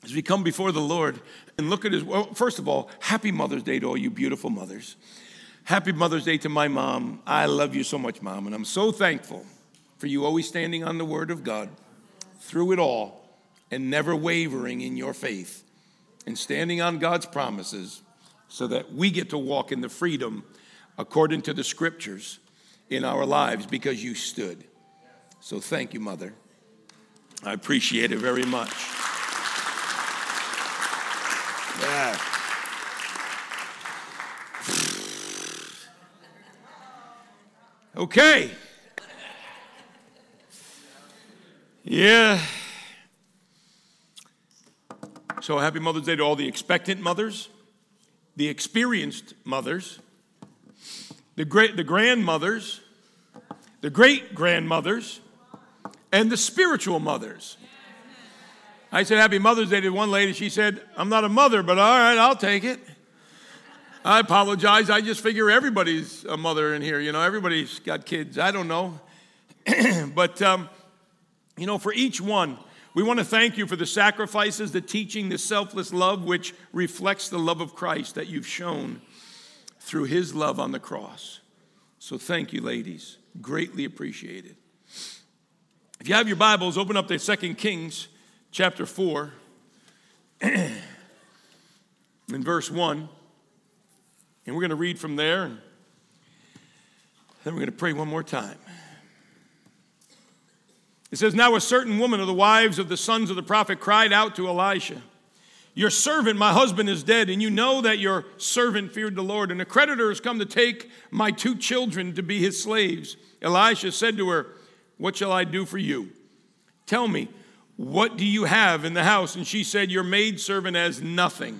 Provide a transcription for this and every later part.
as we come before the Lord and look at well, first of all, happy Mother's Day to all you beautiful mothers. Happy Mother's Day to my mom. I love you so much, Mom, and I'm so thankful for you always standing on the Word of God through it all and never wavering in your faith and standing on God's promises so that we get to walk in the freedom according to the Scriptures in our lives because you stood. So thank you, Mother. I appreciate it very much. Yeah. Okay. Yeah. So happy Mother's Day to all the expectant mothers, the experienced mothers, the grandmothers, the great-grandmothers, and the spiritual mothers. I said happy Mother's Day to one lady. She said, I'm not a mother, but all right, I'll take it. I apologize. I just figure everybody's a mother in here. You know, everybody's got kids. I don't know. But, you know, for each one, we want to thank you for the sacrifices, the teaching, the selfless love, which reflects the love of Christ that you've shown through his love on the cross. So thank you, ladies. Greatly appreciated. If you have your Bibles, open up to 2 Kings chapter 4 in verse 1. And we're going to read from there, and then we're going to pray one more time. It says, Now a certain woman of the wives of the sons of the prophet cried out to Elisha, Your servant, my husband, is dead, and you know that your servant feared the Lord, and a creditor has come to take my 2 children to be his slaves. Elisha said to her, What shall I do for you? Tell me, what do you have in the house? And she said, Your maidservant has nothing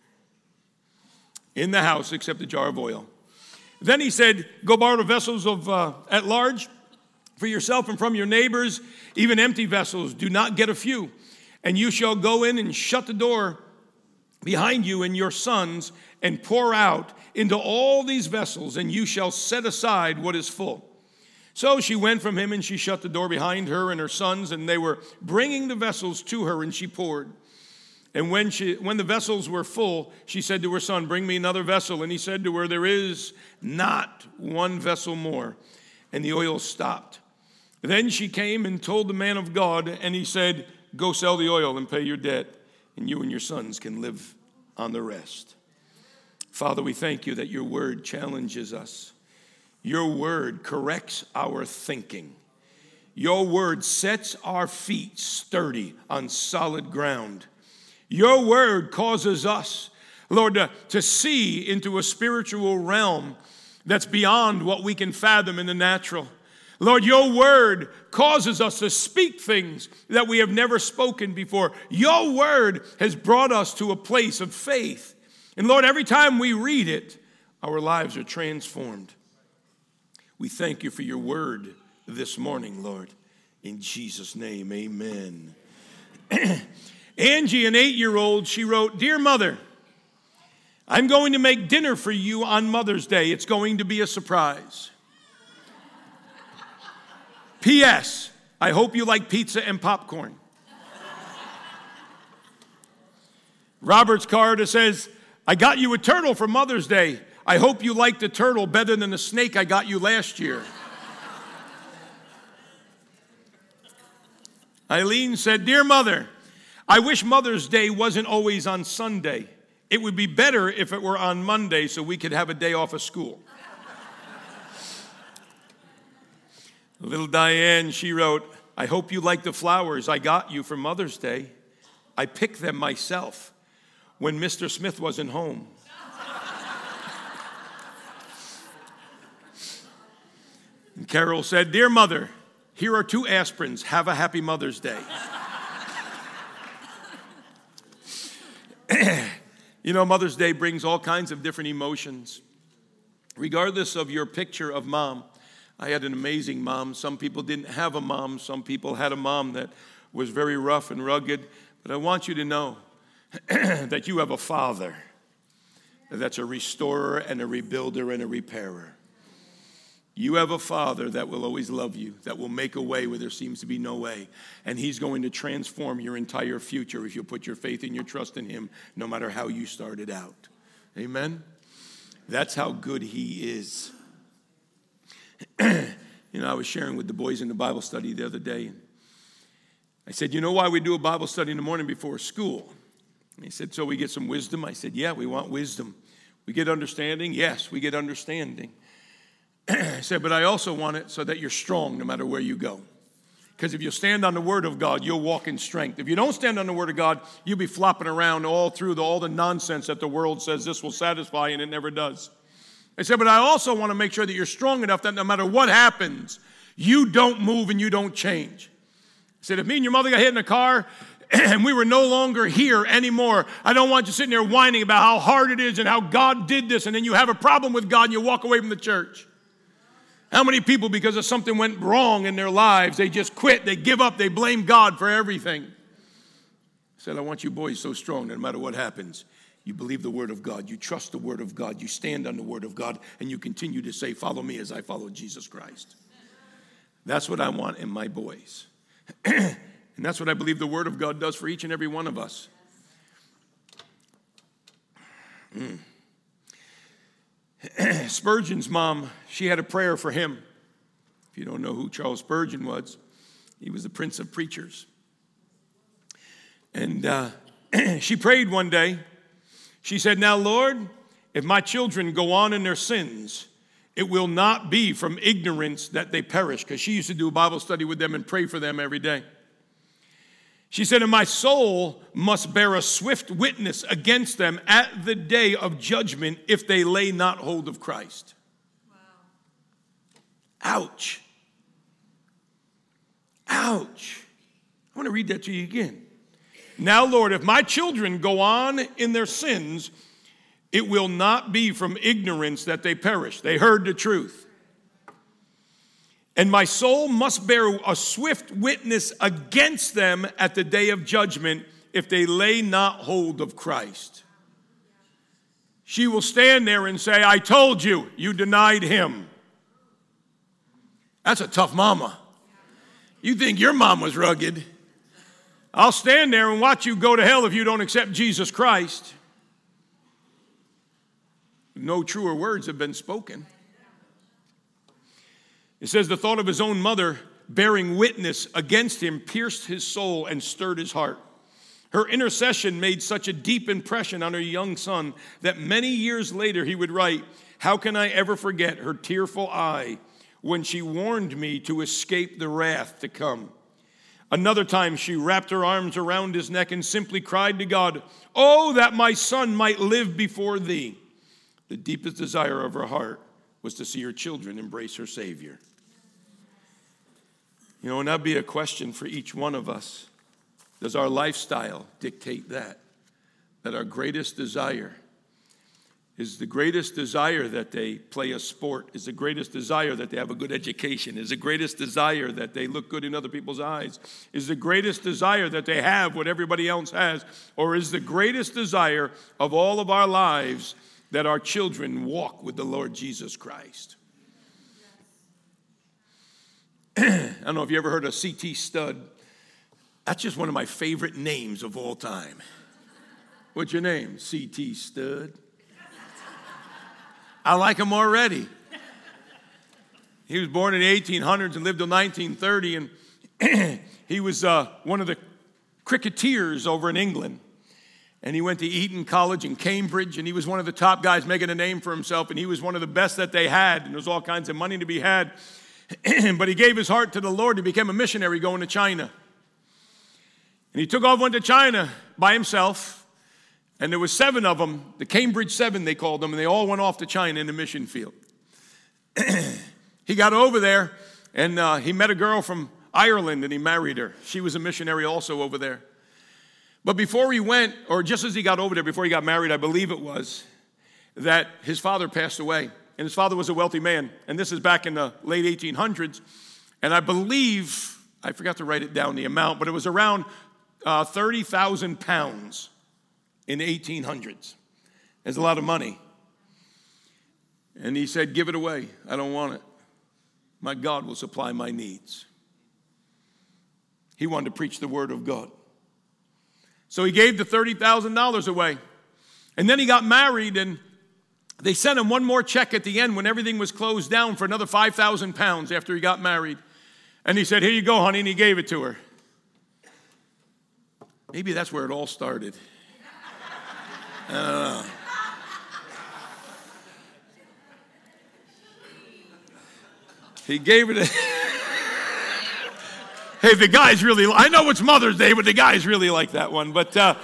in the house except a jar of oil. Then he said, Go borrow the vessels of at large for yourself and from your neighbors, even empty vessels. Do not get a few. And you shall go in and shut the door behind you and your sons and pour out into all these vessels, and you shall set aside what is full. So she went from him, and she shut the door behind her and her sons, and they were bringing the vessels to her, and she poured. And when the vessels were full, she said to her son, Bring me another vessel. And he said to her, There is not one vessel more. And the oil stopped. Then she came and told the man of God, and he said, Go sell the oil and pay your debt, and you and your sons can live on the rest. Father, we thank you that your word challenges us. Your word corrects our thinking. Your word sets our feet sturdy on solid ground. Your word causes us, Lord, to see into a spiritual realm that's beyond what we can fathom in the natural. Lord, your word causes us to speak things that we have never spoken before. Your word has brought us to a place of faith. And Lord, every time we read it, our lives are transformed. We thank you for your word this morning, Lord. In Jesus' name, amen. Angie, an 8-year-old, she wrote, Dear Mother, I'm going to make dinner for you on Mother's Day. It's going to be a surprise. P.S. I hope you like pizza and popcorn. Robert's card says, I got you a turtle for Mother's Day. I hope you like the turtle better than the snake I got you last year. Eileen said, Dear Mother, I wish Mother's Day wasn't always on Sunday. It would be better if it were on Monday so we could have a day off of school. Little Diane, she wrote, I hope you like the flowers I got you for Mother's Day. I picked them myself when Mr. Smith wasn't home. And Carol said, Dear Mother, here are 2 aspirins. Have a happy Mother's Day. You know, Mother's Day brings all kinds of different emotions. Regardless of your picture of mom, I had an amazing mom. Some people didn't have a mom. Some people had a mom that was very rough and rugged. But I want you to know that you have a father that's a restorer and a rebuilder and a repairer. You have a Father that will always love you, that will make a way where there seems to be no way. And he's going to transform your entire future if you put your faith and your trust in him, no matter how you started out. Amen? That's how good he is. I was sharing with the boys in the Bible study the other day. I said, you know why we do a Bible study in the morning before school? And he said, so we get some wisdom. I said, yeah, we want wisdom. We get understanding? Yes, we get understanding. I said, but I also want it so that you're strong no matter where you go. Because if you stand on the Word of God, you'll walk in strength. If you don't stand on the Word of God, you'll be flopping around all through all the nonsense that the world says this will satisfy, and it never does. I said, but I also want to make sure that you're strong enough that no matter what happens, you don't move and you don't change. I said, if me and your mother got hit in a car and we were no longer here anymore, I don't want you sitting there whining about how hard it is and how God did this, and then you have a problem with God and you walk away from the church. How many people, because of something went wrong in their lives, they just quit, they give up, they blame God for everything? I said, I want you boys so strong that no matter what happens, you believe the Word of God, you trust the Word of God, you stand on the Word of God, and you continue to say, follow me as I follow Jesus Christ. That's what I want in my boys. And that's what I believe the Word of God does for each and every one of us. Spurgeon's mom, she had a prayer for him. If you don't know who Charles Spurgeon was, he was the Prince of Preachers. And she prayed one day. She said, now, Lord, if my children go on in their sins, it will not be from ignorance that they perish. Because she used to do a Bible study with them and pray for them every day. She said, and my soul must bear a swift witness against them at the day of judgment if they lay not hold of Christ. Wow. Ouch. Ouch. I want to read that to you again. Now, Lord, if my children go on in their sins, it will not be from ignorance that they perish. They heard the truth. And my soul must bear a swift witness against them at the day of judgment if they lay not hold of Christ. She will stand there and say, I told you, you denied him. That's a tough mama. You think your mom was rugged. I'll stand there and watch you go to hell if you don't accept Jesus Christ. No truer words have been spoken. It says the thought of his own mother bearing witness against him pierced his soul and stirred his heart. Her intercession made such a deep impression on her young son that many years later he would write, how can I ever forget her tearful eye when she warned me to escape the wrath to come? Another time she wrapped her arms around his neck and simply cried to God, oh, that my son might live before thee. The deepest desire of her heart was to see her children embrace her Savior. And that'd be a question for each one of us. Does our lifestyle dictate that? That our greatest desire is the greatest desire that they play a sport, is the greatest desire that they have a good education, is the greatest desire that they look good in other people's eyes, is the greatest desire that they have what everybody else has, or is the greatest desire of all of our lives that our children walk with the Lord Jesus Christ? I don't know if you ever heard of C.T. Studd. That's just one of my favorite names of all time. What's your name? C.T. Studd. I like him already. He was born in the 1800s and lived till 1930, and he was one of the cricketers over in England. And he went to Eton College in Cambridge, and he was one of the top guys making a name for himself, and he was one of the best that they had, and there was all kinds of money to be had. But he gave his heart to the Lord. He became a missionary going to China. And he took off, went to China by himself. And there were 7 of them, the Cambridge 7 they called them, and they all went off to China in the mission field. He got over there, and he met a girl from Ireland, and he married her. She was a missionary also over there. But before he went, or just as he got over there, before he got married, I believe it was, that his father passed away. And his father was a wealthy man. And this is back in the late 1800s. And I believe, I forgot to write it down, the amount, but it was around 30,000 pounds in the 1800s. There's a lot of money. And he said, give it away. I don't want it. my God will supply my needs. He wanted to preach the word of God. So he gave the $30,000 away. And then he got married, and they sent him one more check at the end when everything was closed down for another 5,000 pounds after he got married. And he said, here you go, honey, and he gave it to her. Maybe that's where it all started. I don't know. He gave it Hey, the guys really, I know it's Mother's Day, but the guys really like that one. But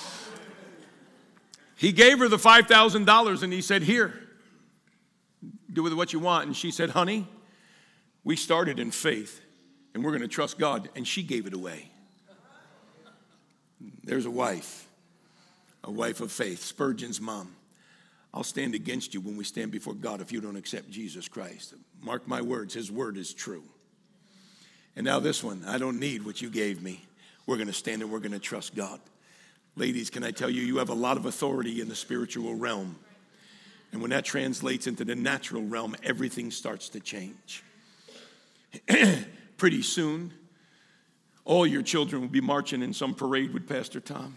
he gave her the $5,000 and he said, here, do with it what you want. And she said, honey, we started in faith and we're going to trust God. And she gave it away. There's a wife of faith, Spurgeon's mom. I'll stand against you when we stand before God if you don't accept Jesus Christ. Mark my words, his word is true. And now this one, I don't need what you gave me. We're going to stand and we're going to trust God. Ladies, can I tell you, you have a lot of authority in the spiritual realm. And when that translates into the natural realm, everything starts to change. Pretty soon, all your children will be marching in some parade with Pastor Tom.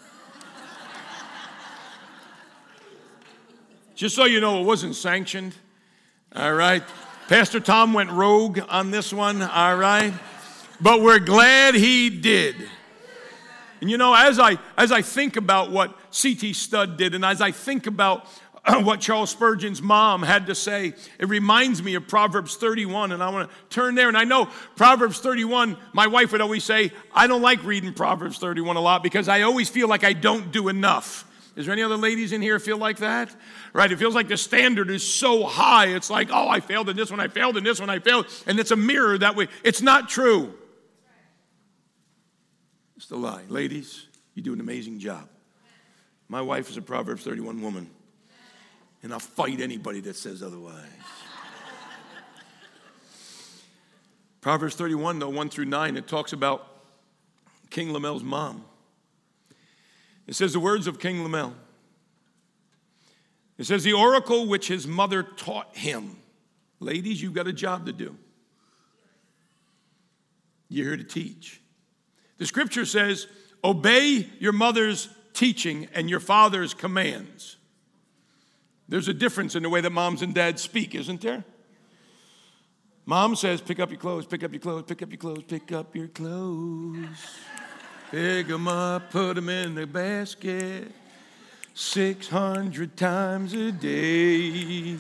Just so you know, it wasn't sanctioned, all right? Pastor Tom went rogue on this one, all right? But we're glad he did. And you know, as I think about what C.T. Studd did, and as I think about what Charles Spurgeon's mom had to say, it reminds me of Proverbs 31, and I want to turn there. And I know Proverbs 31, my wife would always say, I don't like reading Proverbs 31 a lot because I always feel like I don't do enough. Is there any other ladies in here feel like that? Right? It feels like the standard is so high. It's like, oh, I failed in this one, I failed in this one, I failed. And it's a mirror that way. It's not true. It's a lie. Ladies, you do an amazing job. My wife is a Proverbs 31 woman. And I'll fight anybody that says otherwise. Proverbs 31, though, 1 through 9, it talks about King Lemuel's mom. It says the words of King Lemuel. It says the oracle which his mother taught him. Ladies, you've got a job to do. You're here to teach. The scripture says, obey your mother's teaching and your father's commands. There's a difference in the way that moms and dads speak, isn't there? Mom says, pick up your clothes, pick up your clothes, pick up your clothes, pick up your clothes. Pick them up, put them in the basket 600 times a day.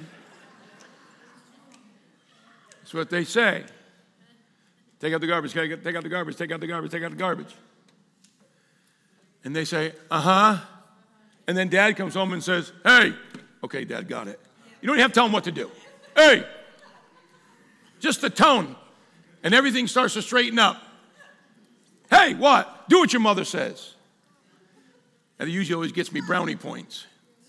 That's what they say. Take out the garbage, take out the garbage, take out the garbage, take out the garbage. And they say, uh-huh. And then dad comes home and says, hey, okay, dad, got it. You don't even have to tell him what to do. Hey, just the tone. And everything starts to straighten up. Hey, what? Do what your mother says. And it usually always gets me brownie points.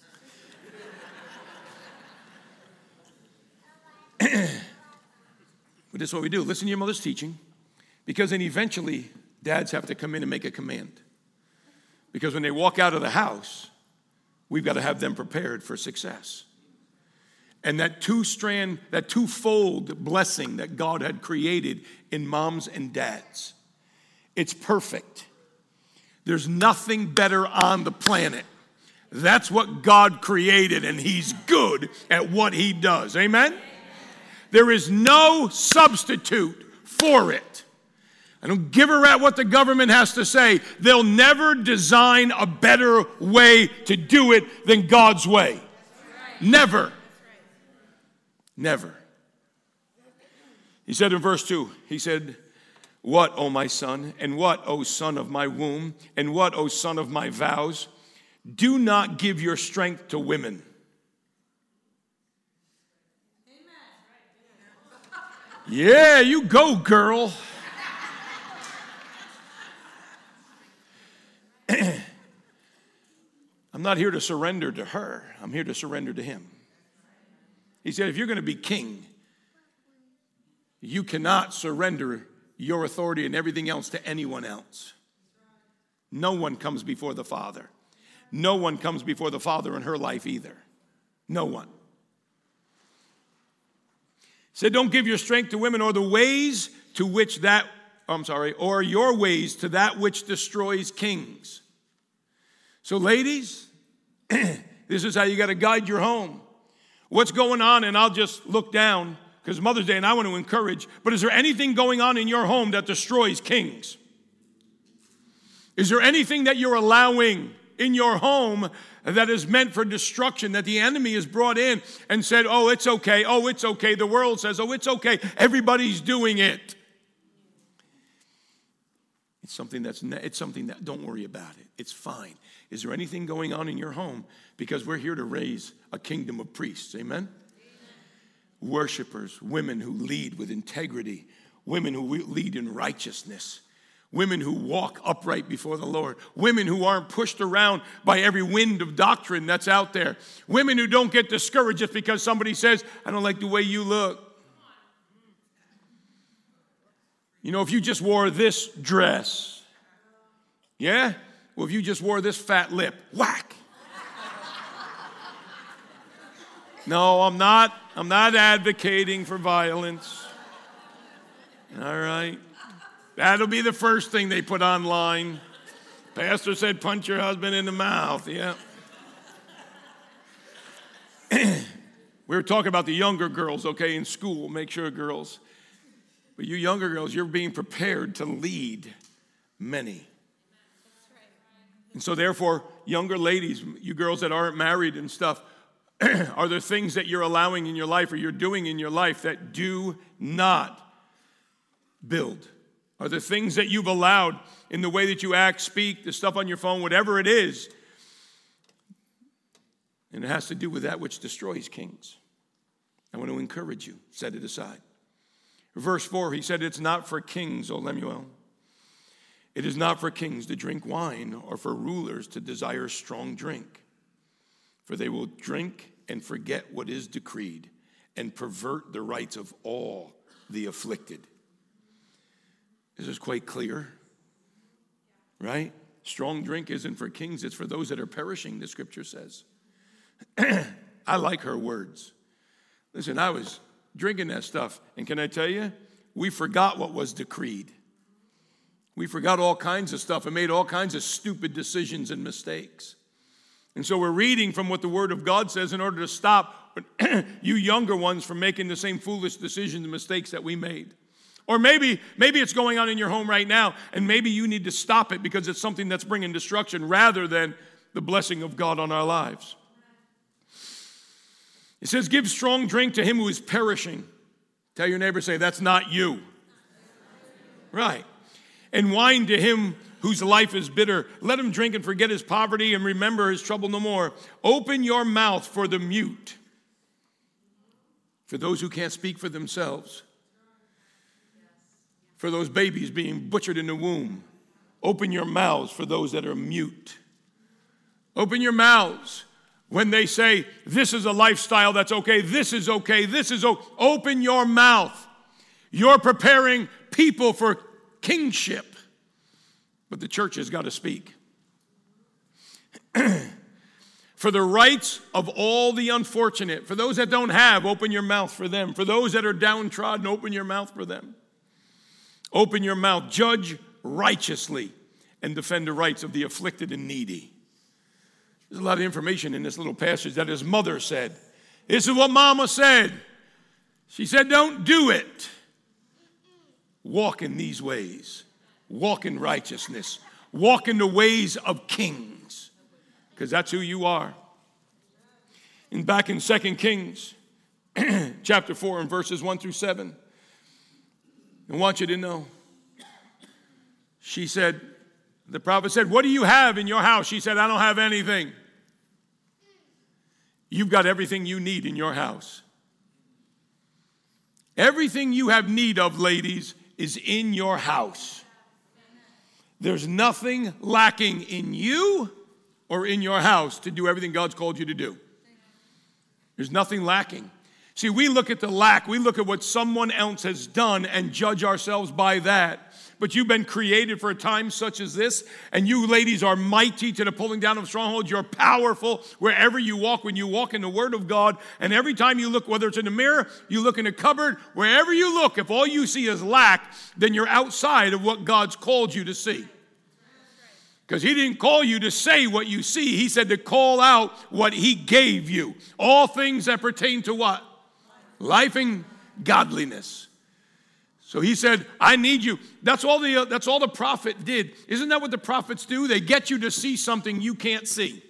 But this is what we do. Listen to your mother's teaching. Because then eventually, dads have to come in and make a command. Because when they walk out of the house, we've got to have them prepared for success. And that twofold blessing that God had created in moms and dads, it's perfect. There's nothing better on the planet. That's what God created, and he's good at what he does. Amen? There is no substitute for it. I don't give a rat what the government has to say. They'll never design a better way to do it than God's way. Never. Never. He said in verse 2, he said, what, O my son, and what, O son of my womb, and what, O son of my vows, do not give your strength to women. Yeah, you go, girl. I'm not here to surrender to her. I'm here to surrender to him. He said, if you're going to be king, you cannot surrender your authority and everything else to anyone else. No one comes before the Father. No one comes before the Father in her life either. No one. said, don't give your strength to women or the ways to which that, or your ways to that which destroys kings. So ladies, this is how you got to guide your home. What's going on? And I'll just look down because Mother's Day and I want to encourage, but is there anything going on in your home that destroys kings? Is there anything that you're allowing in your home that is meant for destruction, that the enemy has brought in and said, oh, it's okay, oh, it's okay. The world says, oh, it's okay. Everybody's doing it. It's something that, don't worry about it. It's fine. Is there anything going on in your home? Because we're here to raise a kingdom of priests, amen? Worshipers, women who lead with integrity, women who lead in righteousness, women who walk upright before the Lord, women who aren't pushed around by every wind of doctrine that's out there, women who don't get discouraged just because somebody says, I don't like the way you look. You know, if you just wore this dress, yeah? Well, if you just wore this fat lip, whack. No, I'm not advocating for violence. All right. That'll be the first thing they put online. Pastor said, punch your husband in the mouth. Yeah. We were talking about the younger girls, okay, in school. Make sure, girls. But you younger girls, you're being prepared to lead many. And so therefore, younger ladies, you girls that aren't married and stuff, are there things that you're allowing in your life or you're doing in your life that do not build? Are there things that you've allowed in the way that you act, speak, the stuff on your phone, whatever it is? And it has to do with that which destroys kings. I want to encourage you. Set it aside. Verse 4, he said, it's not for kings, O Lemuel. It is not for kings to drink wine or for rulers to desire strong drink. For they will drink and forget what is decreed and pervert the rights of all the afflicted. This is quite clear, right? Strong drink isn't for kings, it's for those that are perishing, the scripture says. I like her words. Listen, I was drinking that stuff, and can I tell you, we forgot what was decreed. We forgot all kinds of stuff and made all kinds of stupid decisions and mistakes. And so we're reading from what the Word of God says in order to stop you younger ones from making the same foolish decisions and mistakes that we made. Or maybe it's going on in your home right now, and maybe you need to stop it because it's something that's bringing destruction rather than the blessing of God on our lives. It says, give strong drink to him who is perishing. Tell your neighbor, say, that's not you. Right. And wine to him whose life is bitter. Let him drink and forget his poverty and remember his trouble no more. Open your mouth for the mute, for those who can't speak for themselves, for those babies being butchered in the womb. Open your mouths for those that are mute. Open your mouths when they say, this is a lifestyle that's okay, this is okay, this is okay. Open your mouth. You're preparing people for kingship. But the church has got to speak. For the rights of all the unfortunate, for those that don't have, open your mouth for them. For those that are downtrodden, open your mouth for them. Open your mouth, judge righteously, and defend the rights of the afflicted and needy. There's a lot of information in this little passage that his mother said. This is what Mama said. She said, don't do it. Walk in these ways. Walk in righteousness. Walk in the ways of kings. Because that's who you are. And back in 2 Kings, chapter 4 and verses 1 through 7. I want you to know. She said, the prophet said, what do you have in your house? She said, I don't have anything. You've got everything you need in your house. Everything you have need of, ladies, is in your house. There's nothing lacking in you or in your house to do everything God's called you to do. There's nothing lacking. See, we look at the lack. We look at what someone else has done and judge ourselves by that. But you've been created for a time such as this, and you ladies are mighty to the pulling down of strongholds. You're powerful wherever you walk, when you walk in the Word of God. And every time you look, whether it's in the mirror, you look in a cupboard, wherever you look, if all you see is lack, then you're outside of what God's called you to see. Because he didn't call you to say what you see. He said to call out what he gave you. All things that pertain to what? Life and godliness. So he said, I need you. That's all the prophet did. Isn't that what the prophets do? They get you to see something you can't see.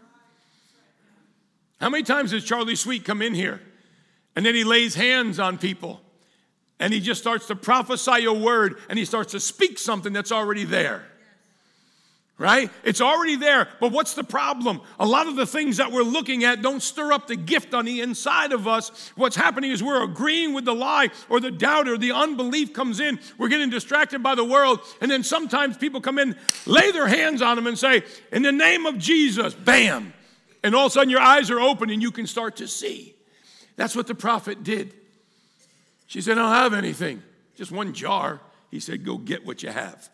How many times does Charlie Sweet come in here and then he lays hands on people and he just starts to prophesy a word and he starts to speak something that's already there? Right? It's already there. But what's the problem? A lot of the things that we're looking at don't stir up the gift on the inside of us. What's happening is we're agreeing with the lie or the doubt or the unbelief comes in. We're getting distracted by the world. And then sometimes people come in, lay their hands on them and say, in the name of Jesus, bam. And all of a sudden your eyes are open and you can start to see. That's what the prophet did. She said, I don't have anything. Just one jar. He said, go get what you have.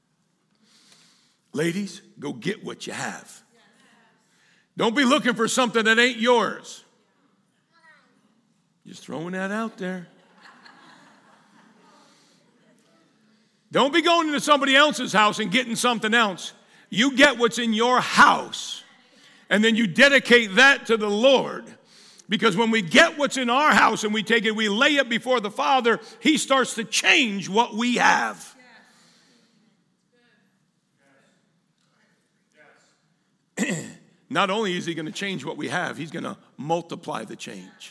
Ladies, go get what you have. Don't be looking for something that ain't yours. Just throwing that out there. Don't be going into somebody else's house and getting something else. You get what's in your house, and then you dedicate that to the Lord. Because when we get what's in our house and we take it, we lay it before the Father, he starts to change what we have. Not only is he going to change what we have, he's going to multiply the change.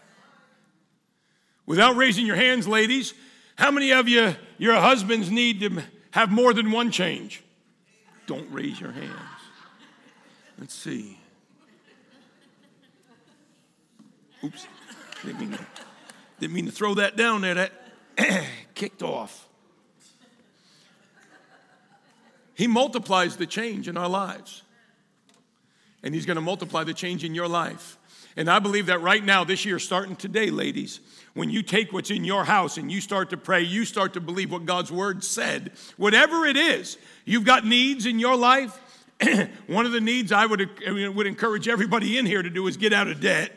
Without raising your hands, ladies, how many of you, your husbands need to have more than one change? Don't raise your hands. Let's see. Oops. Didn't mean to throw that down there. That kicked off. He multiplies the change in our lives. And he's going to multiply the change in your life. And I believe that right now, this year, starting today, ladies, when you take what's in your house and you start to pray, you start to believe what God's word said, whatever it is, you've got needs in your life. One of the needs I would encourage everybody in here to do is get out of debt.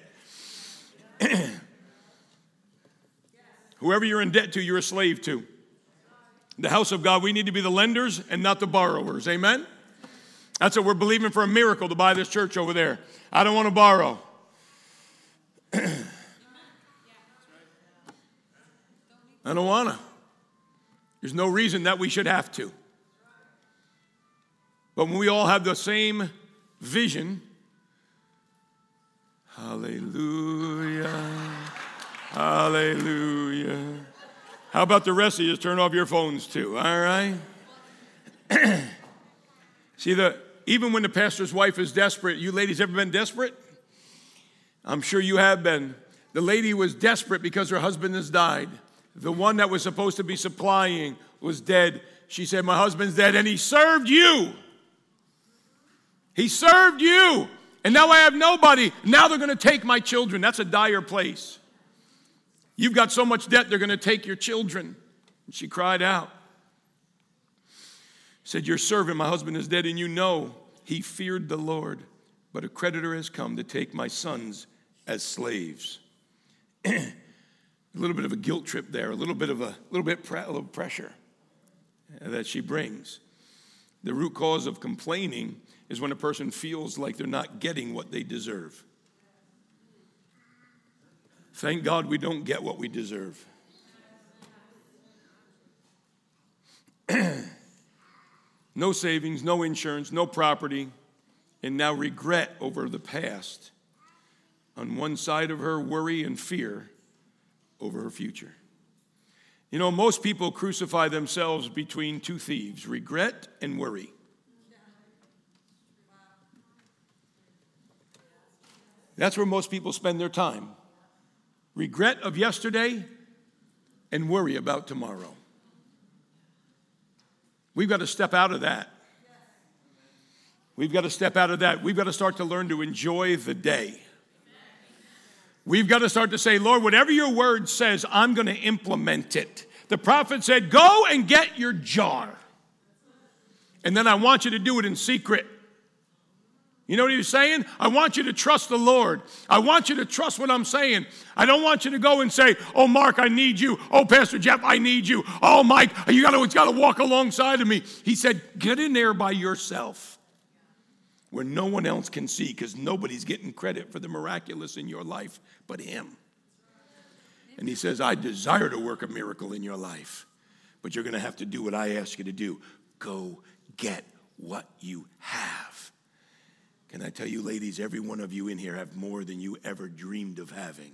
Whoever you're in debt to, you're a slave to. The house of God, we need to be the lenders and not the borrowers. Amen? That's what we're believing for, a miracle to buy this church over there. I don't want to borrow. I don't want to. There's no reason that we should have to. But when we all have the same vision, hallelujah, hallelujah. How about the rest of you? Just turn off your phones too, all right? See, even when the pastor's wife is desperate, you ladies ever been desperate? I'm sure you have been. The lady was desperate because her husband has died. The one that was supposed to be supplying was dead. She said, my husband's dead, and he served you. He served you. And now I have nobody. Now they're going to take my children. That's a dire place. You've got so much debt, they're going to take your children. And she cried out. Said, your servant, my husband is dead, and you know he feared the Lord, but a creditor has come to take my sons as slaves. A little bit of a guilt trip there, a little pressure that she brings. The root cause of complaining is when a person feels like they're not getting what they deserve. Thank God we don't get what we deserve. No savings, no insurance, no property, and now regret over the past. On one side of her, worry and fear over her future. You know, most people crucify themselves between two thieves, regret and worry. That's where most people spend their time. Regret of yesterday and worry about tomorrow. We've got to step out of that. We've got to step out of that. We've got to start to learn to enjoy the day. We've got to start to say, Lord, whatever your word says, I'm going to implement it. The prophet said, go and get your jar. And then I want you to do it in secret. You know what he was saying? I want you to trust the Lord. I want you to trust what I'm saying. I don't want you to go and say, oh, Mark, I need you. Oh, Pastor Jeff, I need you. Oh, Mike, you got to walk alongside of me. He said, get in there by yourself where no one else can see, because nobody's getting credit for the miraculous in your life but him. And he says, I desire to work a miracle in your life, but you're going to have to do what I ask you to do. Go get what you have. Can I tell you, ladies, every one of you in here have more than you ever dreamed of having.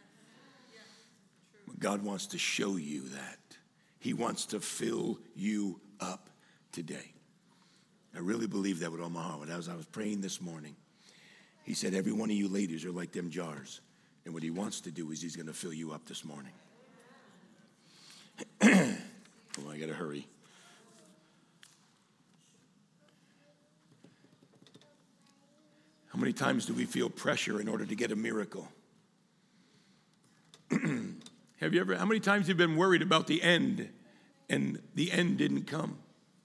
God wants to show you that. He wants to fill you up today. I really believe that with all my heart. As I was praying this morning, he said, every one of you ladies are like them jars. And what he wants to do is he's going to fill you up this morning. Oh, I got to hurry. How many times do we feel pressure in order to get a miracle? How many times have you been worried about the end and the end didn't come?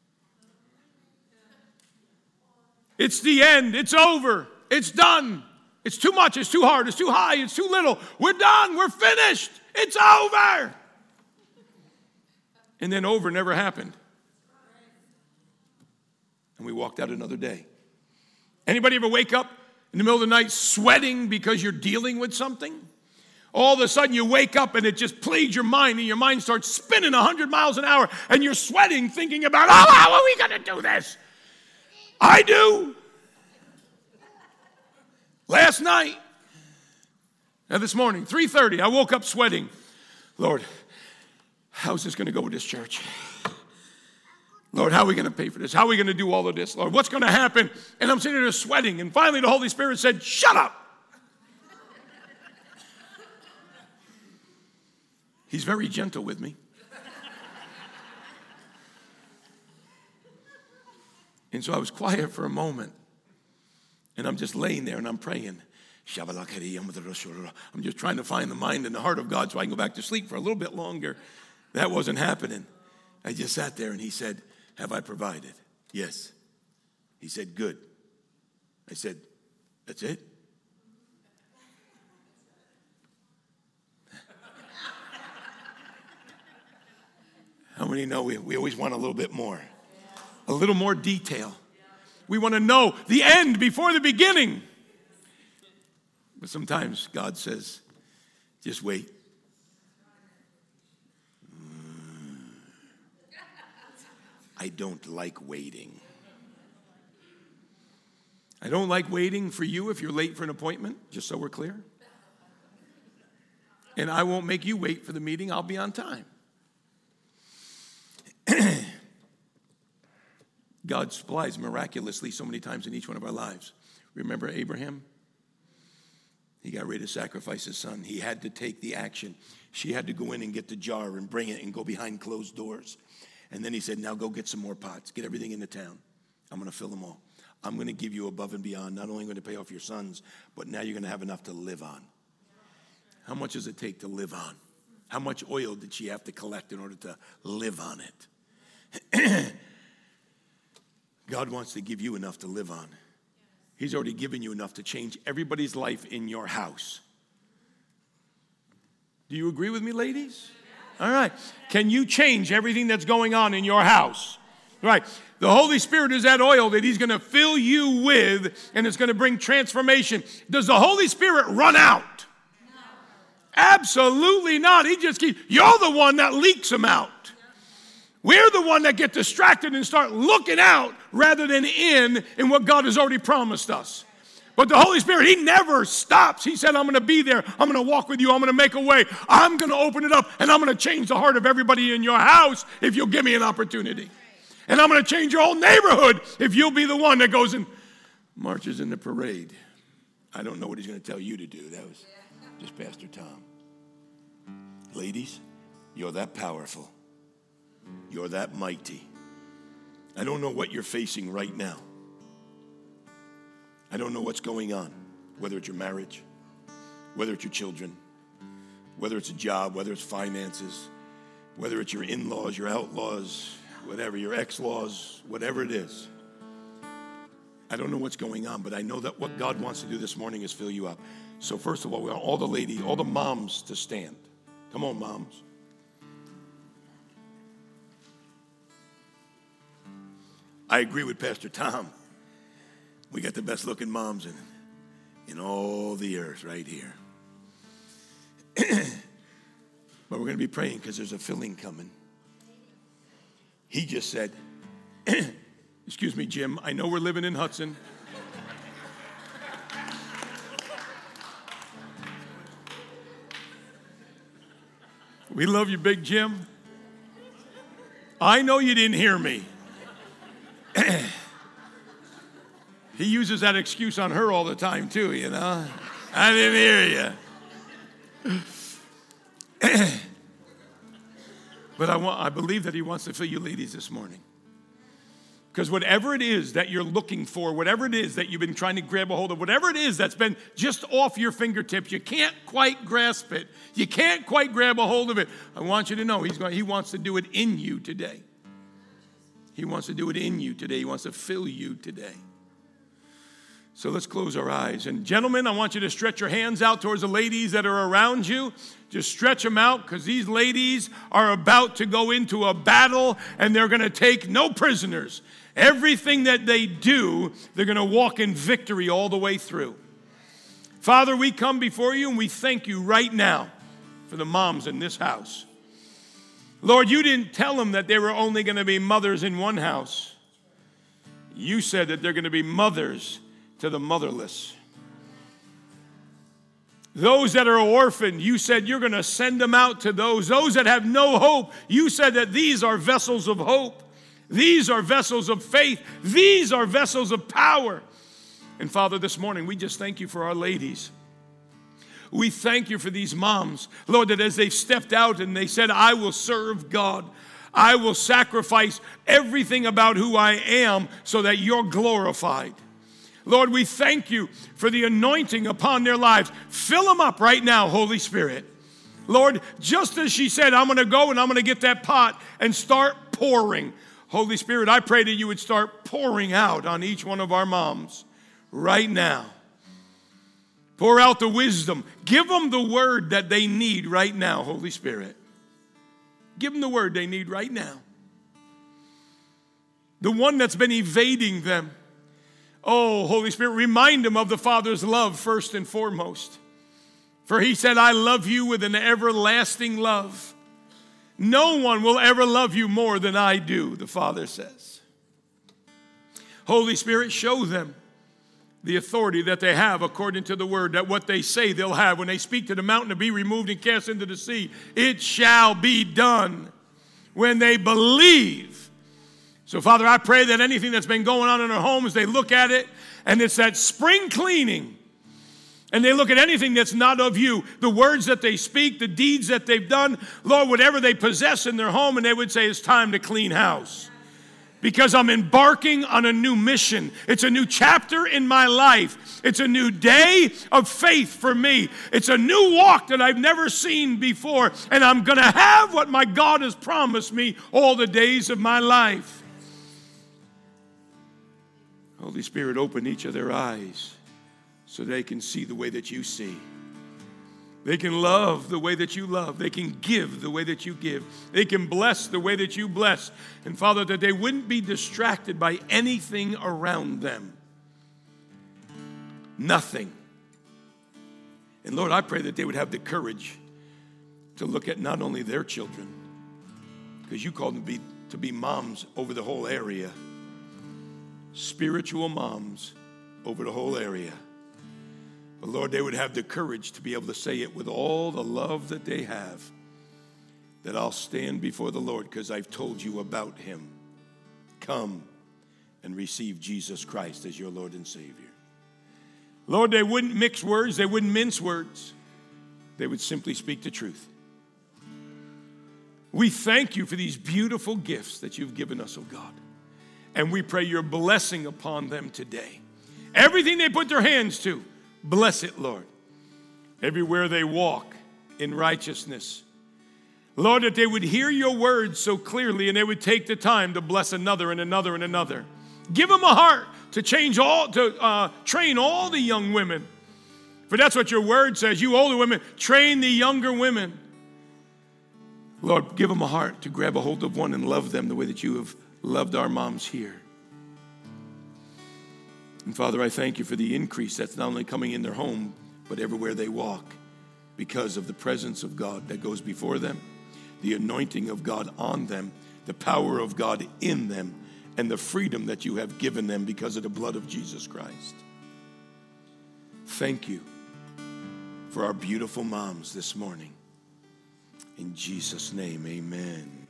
It's the end. It's over. It's done. It's too much. It's too hard. It's too high. It's too little. We're done. We're finished. It's over. And then over never happened. And we walked out another day. Anybody ever wake up in the middle of the night sweating because you're dealing with something? All of a sudden you wake up and it just plagues your mind, and your mind starts spinning 100 miles an hour, and you're sweating thinking about, oh, how are we going to do this? I do. Last night, this morning, 3:30, I woke up sweating. Lord, how's this going to go with this church? Lord, how are we going to pay for this? How are we going to do all of this? Lord, what's going to happen? And I'm sitting there sweating. And finally the Holy Spirit said, shut up. He's very gentle with me. And so I was quiet for a moment. And I'm just laying there and I'm praying. I'm just trying to find the mind and the heart of God so I can go back to sleep for a little bit longer. That wasn't happening. I just sat there and he said, have I provided? Yes. He said, good. I said, that's it? How many know we always want a little bit more? A little more detail. We want to know the end before the beginning. But sometimes God says, just wait. I don't like waiting. I don't like waiting for you if you're late for an appointment, just so we're clear. And I won't make you wait for the meeting. I'll be on time. God supplies miraculously so many times in each one of our lives. Remember Abraham? He got ready to sacrifice his son. He had to take the action. She had to go in and get the jar and bring it and go behind closed doors. And then he said, now go get some more pots. Get everything in the town. I'm going to fill them all. I'm going to give you above and beyond. Not only going to pay off your sons, but now you're going to have enough to live on. How much does it take to live on? How much oil did she have to collect in order to live on it? God wants to give you enough to live on. He's already given you enough to change everybody's life in your house. Do you agree with me, ladies? All right. Can you change everything that's going on in your house? Right. The Holy Spirit is that oil that he's going to fill you with, and it's going to bring transformation. Does the Holy Spirit run out? No. Absolutely not. He just keeps, you're the one that leaks him out. We're the one that get distracted and start looking out rather than in what God has already promised us. But the Holy Spirit, he never stops. He said, I'm going to be there. I'm going to walk with you. I'm going to make a way. I'm going to open it up, and I'm going to change the heart of everybody in your house if you'll give me an opportunity. And I'm going to change your whole neighborhood if you'll be the one that goes and marches in the parade. I don't know what he's going to tell you to do. That was just Pastor Tom. Ladies, you're that powerful. You're that mighty. I don't know what you're facing right now. I don't know what's going on, whether it's your marriage, whether it's your children, whether it's a job, whether it's finances, whether it's your in-laws, your outlaws, whatever, your ex-laws, whatever it is. I don't know what's going on, but I know that what God wants to do this morning is fill you up. So first of all, we want all the ladies, all the moms to stand. Come on, moms. I agree with Pastor Tom. We got the best looking moms in all the earth right here. But we're going to be praying because there's a filling coming. He just said, excuse me, Jim, I know we're living in Hudson. We love you, Big Jim. I know you didn't hear me. He uses that excuse on her all the time, too, you know. I didn't hear you. But I believe that he wants to fill you ladies this morning. Because whatever it is that you're looking for, whatever it is that you've been trying to grab a hold of, whatever it is that's been just off your fingertips, you can't quite grasp it. You can't quite grab a hold of it. I want you to know he wants to do it in you today. He wants to do it in you today. He wants to fill you today. So let's close our eyes. And gentlemen, I want you to stretch your hands out towards the ladies that are around you. Just stretch them out because these ladies are about to go into a battle and they're going to take no prisoners. Everything that they do, they're going to walk in victory all the way through. Father, we come before you and we thank you right now for the moms in this house. Lord, you didn't tell them that they were only going to be mothers in one house. You said that they're going to be mothers to the motherless. Those that are orphaned, you said you're going to send them out to those that have no hope. You said that these are vessels of hope. These are vessels of faith. These are vessels of power. And Father, this morning, we just thank you for our ladies. We thank you for these moms, Lord, that as they've stepped out and they said, I will serve God. I will sacrifice everything about who I am so that you're glorified. Lord, we thank you for the anointing upon their lives. Fill them up right now, Holy Spirit. Lord, just as she said, I'm going to go and I'm going to get that pot and start pouring. Holy Spirit, I pray that you would start pouring out on each one of our moms right now. Pour out the wisdom. Give them the word that they need right now, Holy Spirit. Give them the word they need right now. The one that's been evading them. Oh, Holy Spirit, remind them of the Father's love first and foremost. For he said, I love you with an everlasting love. No one will ever love you more than I do, the Father says. Holy Spirit, show them the authority that they have according to the word, that what they say they'll have. When they speak to the mountain to be removed and cast into the sea, it shall be done when they believe. So, Father, I pray that anything that's been going on in our homes, they look at it, and it's that spring cleaning. And they look at anything that's not of you, the words that they speak, the deeds that they've done, Lord, whatever they possess in their home, and they would say, it's time to clean house. Because I'm embarking on a new mission. It's a new chapter in my life. It's a new day of faith for me. It's a new walk that I've never seen before. And I'm going to have what my God has promised me all the days of my life. Holy Spirit, open each of their eyes so they can see the way that you see. They can love the way that you love. They can give the way that you give. They can bless the way that you bless. And Father, that they wouldn't be distracted by anything around them. Nothing. And Lord, I pray that they would have the courage to look at not only their children, because you called them to be moms over the whole area. Spiritual moms over the whole area. But Lord, they would have the courage to be able to say it with all the love that they have, that I'll stand before the Lord because I've told you about him. Come and receive Jesus Christ as your Lord and Savior. Lord, they wouldn't mix words. They wouldn't mince words. They would simply speak the truth. We thank you for these beautiful gifts that you've given us, oh God. And we pray your blessing upon them today. Everything they put their hands to, bless it, Lord. everywhere they walk in righteousness. Lord, that they would hear your words so clearly and they would take the time to bless another and another and another. Give them a heart to train all the young women. For that's what your word says. You older women, train the younger women. Lord, give them a heart to grab a hold of one and love them the way that you have loved our moms here. And Father, I thank you for the increase that's not only coming in their home, but everywhere they walk, because of the presence of God that goes before them, the anointing of God on them, the power of God in them, and the freedom that you have given them because of the blood of Jesus Christ. Thank you for our beautiful moms this morning. In Jesus' name, amen.